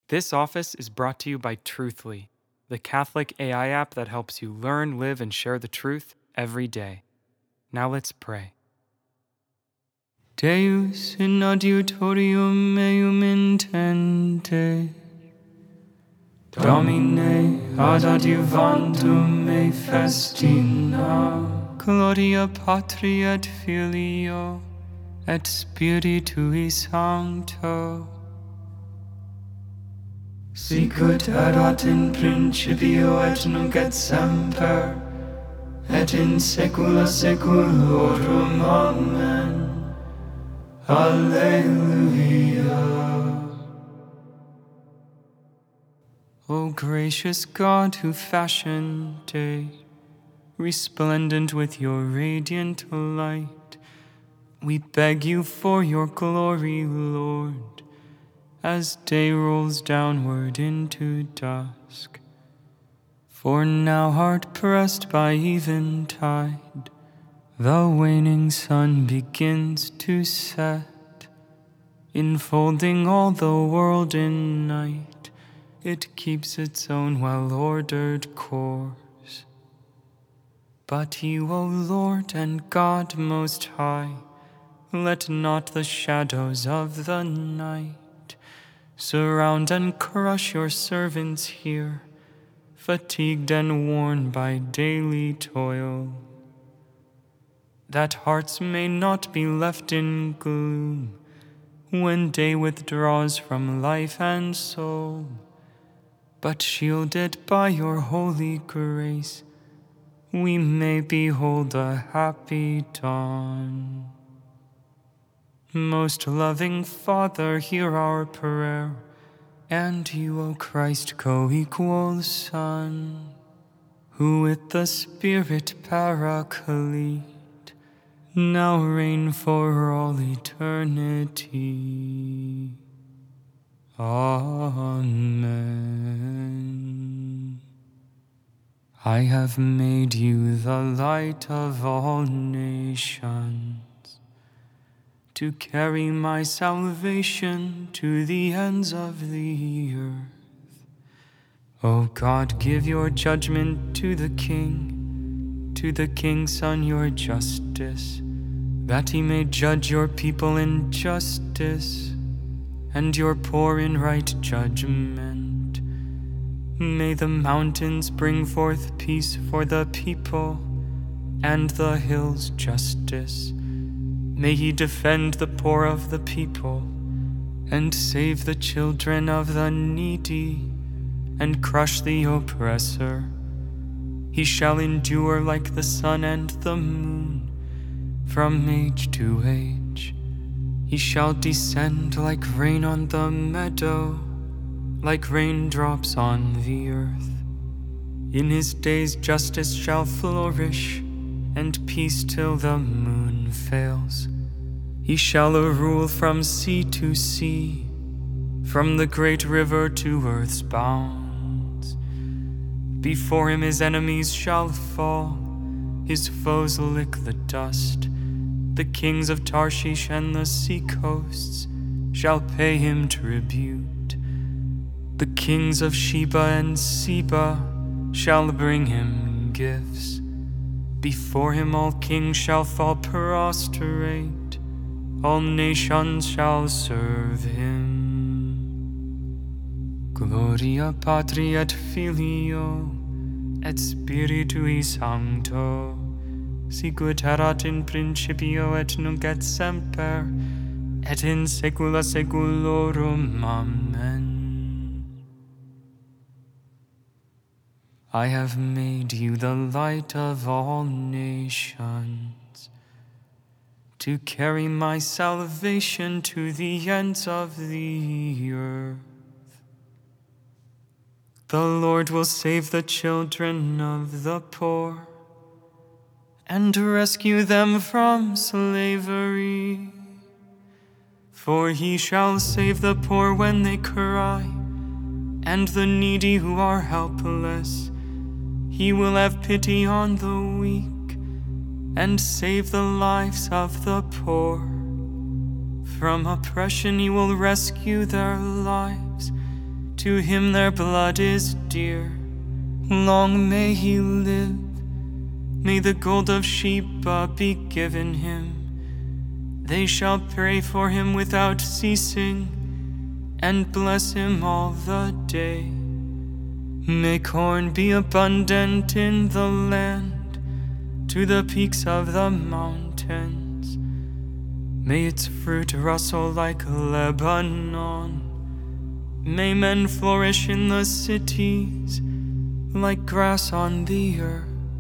This office is brought to you by Truthly, the Catholic AI app that helps you learn, live, and share the truth every day. Now let's pray. Deus in adiutorium meum intende, Domine ad adiuvantum me festina, Gloria Patri et Filio et Spiritui Sancto, sicut erat in principio et nunc et semper, et in saecula saeculorum. Amen. Alleluia. O gracious God, who fashioned day, resplendent with your radiant light, we beg you for your glory, Lord, as day rolls downward into dusk. For now, hard pressed by eventide, the waning sun begins to set, enfolding all the world in night. It keeps its own well-ordered course. But you, O Lord and God Most High, let not the shadows of the night surround and crush your servants here, fatigued and worn by daily toil, that hearts may not be left in gloom when day withdraws from life and soul, but shielded by your holy grace, we may behold a happy dawn. Most loving Father, hear our prayer, and you, O Christ, co-equal Son, who with the Spirit Paraclete now reign for all eternity. Amen. I have made you the light of all nations, to carry my salvation to the ends of the earth. O God, give your judgment to the King's Son your justice, that he may judge your people in justice, and your poor in right judgment. May the mountains bring forth peace for the people, and the hills justice. May he defend the poor of the people, and save the children of the needy, and crush the oppressor. He shall endure like the sun and the moon, from age to age. He shall descend like rain on the meadow, like raindrops on the earth. In his days justice shall flourish, and peace till the moon fails. He shall rule from sea to sea, from the great river to earth's bounds. Before him his enemies shall fall, his foes lick the dust. The kings of Tarshish and the sea coasts shall pay him tribute. The kings of Sheba and Seba shall bring him gifts. Before him all kings shall fall prostrate, all nations shall serve him. Gloria Patri et Filio et Spiritui Sancto, sicut erat in principio et nunc et semper, et in saecula saeculorum. Amen. I have made you the light of all nations, to carry my salvation to the ends of the earth. The Lord will save the children of the poor, and rescue them from slavery. For he shall save the poor when they cry, and the needy who are helpless. He will have pity on the weak, and save the lives of the poor. From oppression he will rescue their lives, To him their blood is dear. Long may he live. May the gold of Sheba be given him. They shall pray for him without ceasing, and bless him all the day. May corn be abundant in the land, to the peaks of the mountains. May its fruit rustle like Lebanon. May men flourish in the cities, like grass on the earth.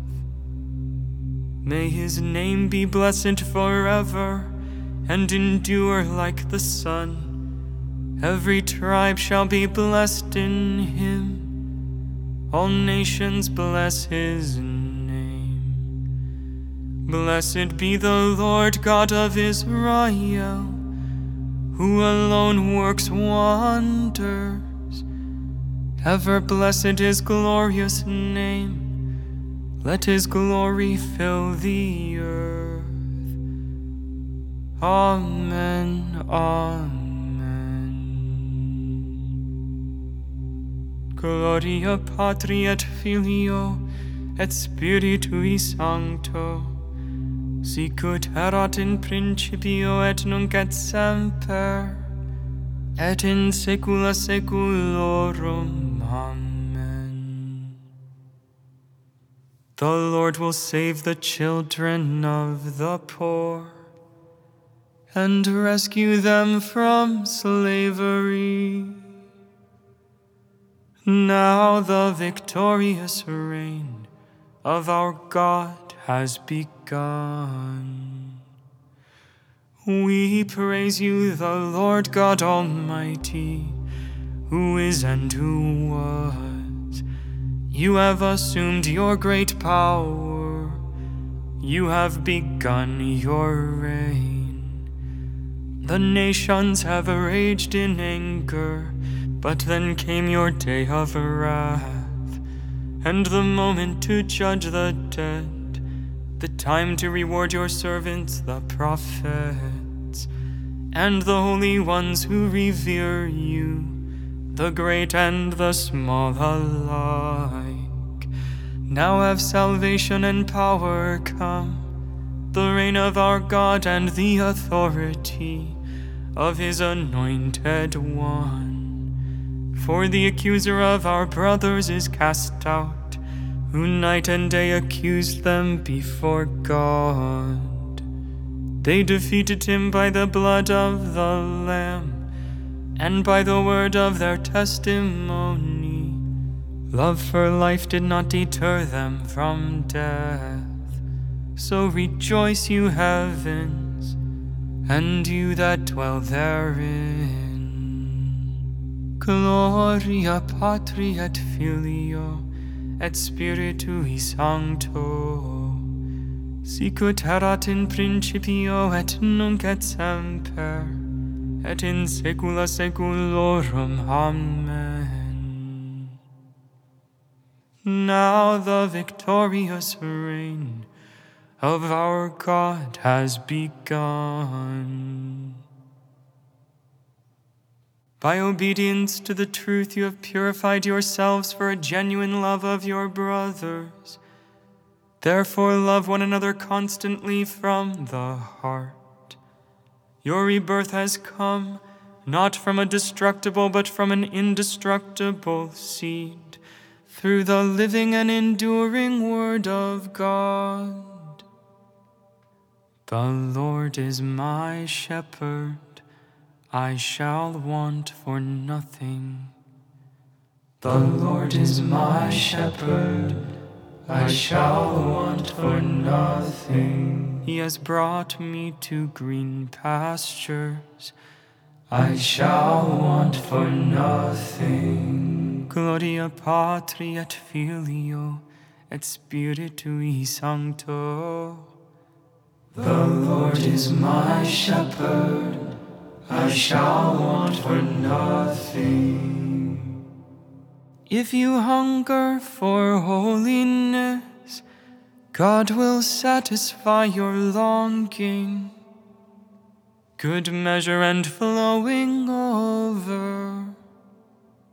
May his name be blessed forever, and endure like the sun. Every tribe shall be blessed in him. All nations bless his name. Blessed be the Lord God of Israel, who alone works wonders. Ever blessed his glorious name. Let his glory fill the earth. Amen, amen. Gloria Patri et Filio et Spiritui Sancto, sicut erat in principio et nunc et semper, et in saecula saeculorum. Amen. The Lord will save the children of the poor and rescue them from slavery. Now the victorious reign of our God has begun. We praise you, the Lord God Almighty, who is and who was. You have assumed your great power. You have begun your reign. The nations have raged in anger, but then came your day of wrath, and the moment to judge the dead, the time to reward your servants, the prophets, and the holy ones who revere you, the great and the small alike. Now have salvation and power come, the reign of our God and the authority of his anointed one. For the accuser of our brothers is cast out, who night and day accused them before God. They defeated him by the blood of the Lamb, and by the word of their testimony. Love for life did not deter them from death. So rejoice, you heavens, and you that dwell therein. Gloria Patri et Filio et Spiritui Sancto, sicut erat in principio et nunc et semper, et in saecula saeculorum. Amen. Now the victorious reign of our God has begun. By obedience to the truth you have purified yourselves for a genuine love of your brothers. Therefore love one another constantly from the heart. Your rebirth has come, not from a destructible but from an indestructible seed, through the living and enduring word of God. The Lord is my shepherd, I shall want for nothing. The Lord is my shepherd, I shall want for nothing. He has brought me to green pastures, I shall want for nothing. Gloria Patri et Filio et Spiritui Sancto. The Lord is my shepherd, I shall want for nothing. If you hunger for holiness, God will satisfy your longing. Good measure and flowing over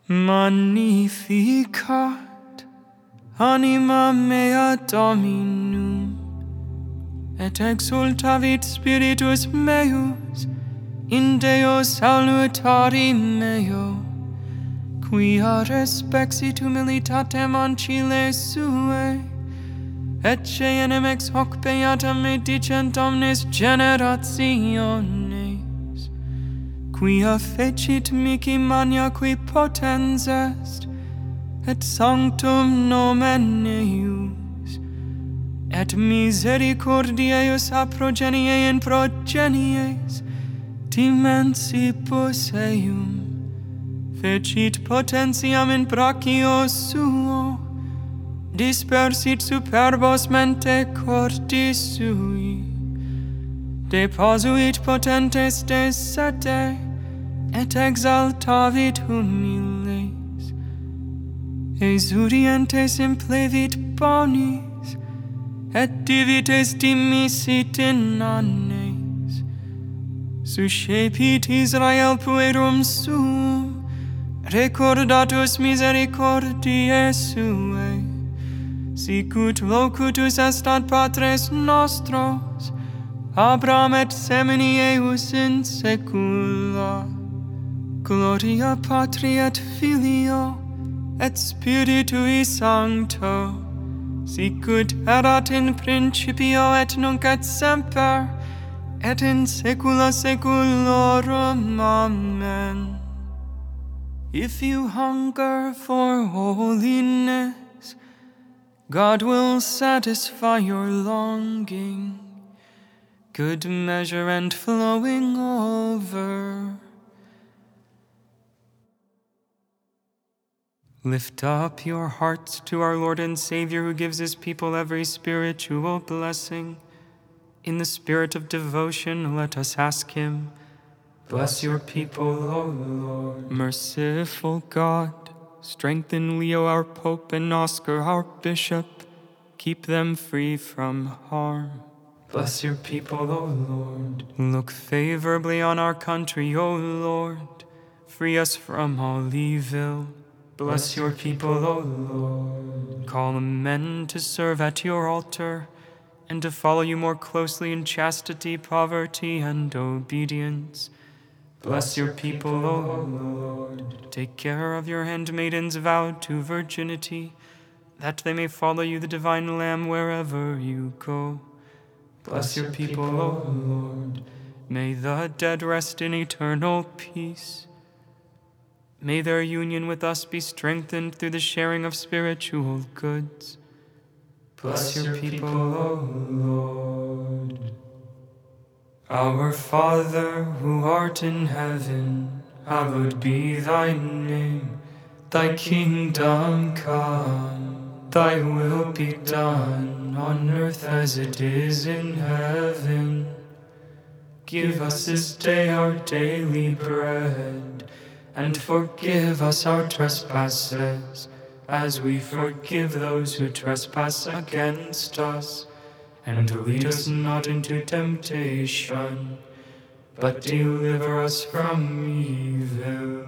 Magnificat anima mea Dominum, et exultavit spiritus meus in Deo salutari meo, quia respexit humilitatem ancile suae, et enim ex hoc beatam me dicent omnes generationes, quia fecit mihi magna qui potens est, et sanctum nomen eius, et misericordiae eius a progenie in progenies, dimensibus eium, fecit potentiam in brachio suo, dispersit superbos mente cordis sui, deposuit potentes de sete, et exaltavit humiles, exurientes implevit bonis, et divites dimisit in annes, suscepit Israel puerum suum, recordatus misericordiae suae, sicut locutus est ad patres nostros, Abraham et semini eius in saecula. Gloria Patri et Filio, et Spiritui Sancto, sicut erat in principio et nunc et semper, et in saecula saeculorum. Amen. If you hunger for holiness, God will satisfy your longing, good measure and flowing over. Lift up your hearts to our Lord and Savior, who gives his people every spiritual blessing. In the spirit of devotion, let us ask him. Bless your people, O Lord. Merciful God, strengthen Leo our Pope and Oscar our Bishop. Keep them free from harm. Bless your people, O Lord. Look favorably on our country, O Lord. Free us from all evil. Bless your people, O Lord. Call men to serve at your altar, and to follow you more closely in chastity, poverty, and obedience. Bless your people, O Lord. Take care of your handmaidens vowed to virginity, that they may follow you, the divine Lamb, wherever you go. Bless your people, O Lord. May the dead rest in eternal peace. May their union with us be strengthened through the sharing of spiritual goods. Bless your people, O Lord. Our Father, who art in heaven, hallowed be thy name. Thy kingdom come, thy will be done, on earth as it is in heaven. Give us this day our daily bread, and forgive us our trespasses, as we forgive those who trespass against us. And lead us not into temptation, but deliver us from evil.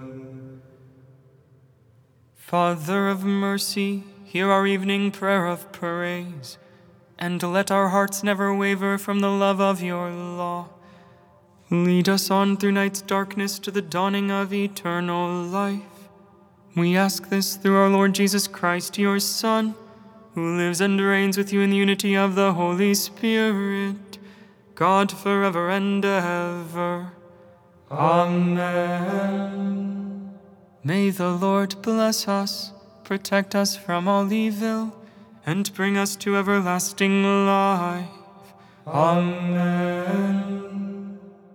Father of mercy, hear our evening prayer of praise, and let our hearts never waver from the love of your law. Lead us on through night's darkness to the dawning of eternal life. We ask this through our Lord Jesus Christ, your Son, who lives and reigns with you in the unity of the Holy Spirit, God forever and ever. Amen. May the Lord bless us, protect us from all evil, and bring us to everlasting life. Amen.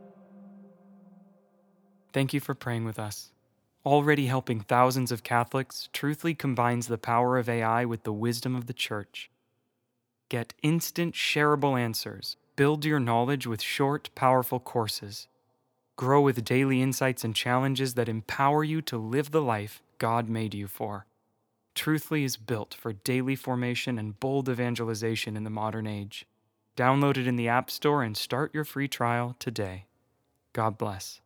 Thank you for praying with us. Already helping thousands of Catholics, Truthly combines the power of AI with the wisdom of the Church. Get instant, shareable answers. Build your knowledge with short, powerful courses. Grow with daily insights and challenges that empower you to live the life God made you for. Truthly is built for daily formation and bold evangelization in the modern age. Download it in the App Store and start your free trial today. God bless.